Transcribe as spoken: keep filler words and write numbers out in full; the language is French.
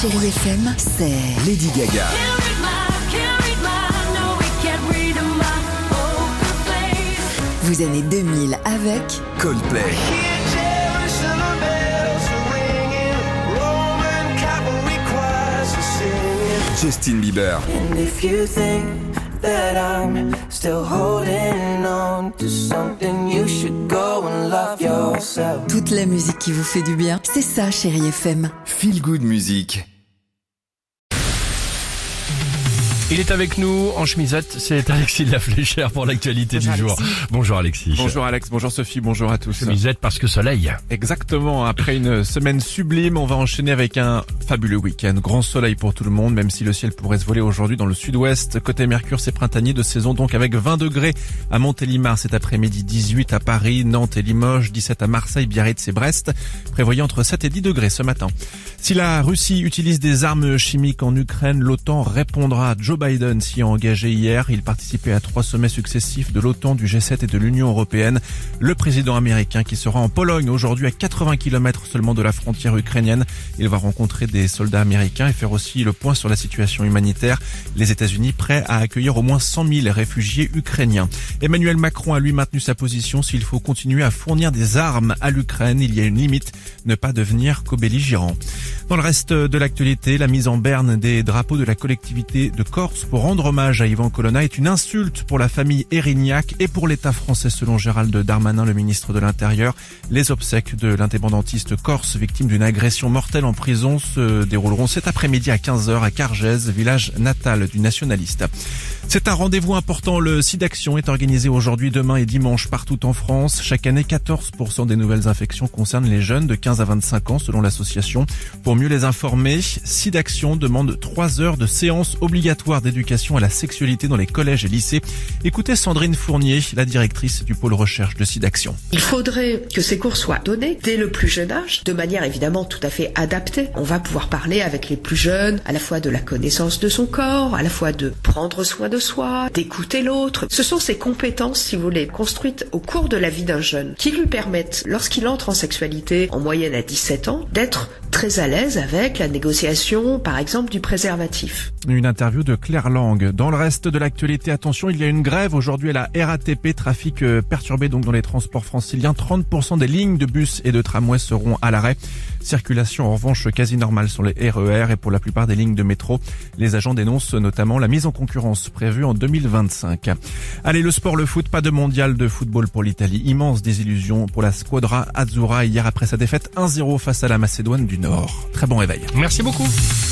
Chérie F M, c'est Lady Gaga. Vos années deux mille avec Coldplay. Justin Bieber. And if you think that I'm still holding on to something, you should go and love yourself. toute la musique qui vous fait du bien. C'est ça, Chérie F M. Feel Good Music. Il est avec nous en chemisette, c'est Alexis de la Fléchère pour l'actualité du jour. Bonjour Alexis. Bonjour Alex, bonjour Sophie, bonjour à tous. Chemisette parce que soleil. Exactement, après une semaine sublime, on va enchaîner avec un fabuleux week-end. Grand soleil pour tout le monde, même si le ciel pourrait se voler aujourd'hui dans le sud-ouest. Côté Mercure, c'est printanier de saison, donc avec vingt degrés à Montélimar cet après-midi, dix-huit à Paris, Nantes et Limoges, dix-sept à Marseille, Biarritz et Brest. Prévoyez entre sept et dix degrés ce matin. Si la Russie utilise des armes chimiques en Ukraine, l'OTAN répondra. Joe Biden s'y est engagé hier. Il participait à trois sommets successifs de l'OTAN, du G sept et de l'Union européenne. Le président américain qui sera en Pologne aujourd'hui à quatre-vingts kilomètres seulement de la frontière ukrainienne. Il va rencontrer des soldats américains et faire aussi le point sur la situation humanitaire. Les États-Unis prêts à accueillir au moins cent mille réfugiés ukrainiens. Emmanuel Macron a lui maintenu sa position. S'il faut continuer à fournir des armes à l'Ukraine, il y a une limite, ne pas devenir co-belligérant. Dans le reste de l'actualité, la mise en berne des drapeaux de la collectivité de Corse pour rendre hommage à Yvan Colonna est une insulte pour la famille Erignac et pour l'État français selon Gérald Darmanin, le ministre de l'Intérieur. Les obsèques de l'indépendantiste corse victime d'une agression mortelle en prison se dérouleront cet après-midi à quinze heures à Cargèse, village natal du nationaliste. C'est un rendez-vous important. Le SIDAction est organisé aujourd'hui, demain et dimanche partout en France. Chaque année, quatorze pour cent des nouvelles infections concernent les jeunes de quinze à vingt-cinq ans selon l'association. Pour mieux les informer, SIDAction demande trois heures de séance obligatoire d'éducation à la sexualité dans les collèges et lycées. Écoutez Sandrine Fournier, la directrice du pôle recherche de SIDAction. Il faudrait que ces cours soient donnés dès le plus jeune âge, de manière évidemment tout à fait adaptée. On va pouvoir parler avec les plus jeunes, à la fois de la connaissance de son corps, à la fois de prendre soin de soi, d'écouter l'autre. Ce sont ces compétences, si vous voulez, construites au cours de la vie d'un jeune, qui lui permettent, lorsqu'il entre en sexualité, en moyenne à dix-sept ans, d'être très à l'aise avec la négociation, par exemple, du préservatif. Une interview de Claire Lang. Dans le reste de l'actualité, attention, il y a une grève aujourd'hui à la R A T P, trafic perturbé donc dans les transports franciliens. trente pour cent des lignes de bus et de tramway seront à l'arrêt. Circulation en revanche quasi normale sur les R E R et pour la plupart des lignes de métro. Les agents dénoncent notamment la mise en concurrence prévue en deux mille vingt-cinq. Allez, le sport, le foot, pas de mondial de football pour l'Italie. Immense désillusion pour la Squadra Azzurra hier après sa défaite un zéro face à la Macédoine du Nord. Très bon réveil. Merci beaucoup.